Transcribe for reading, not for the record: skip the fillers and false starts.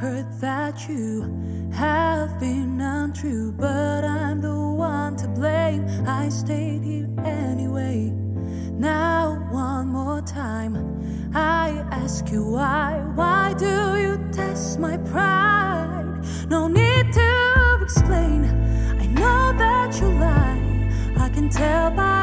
heard that you have been untrue, but I'm the one to blame. I stayed here anyway. Now one more time I ask you why. Why do you test my pride? No need to explain. I know that you lie. I can tell by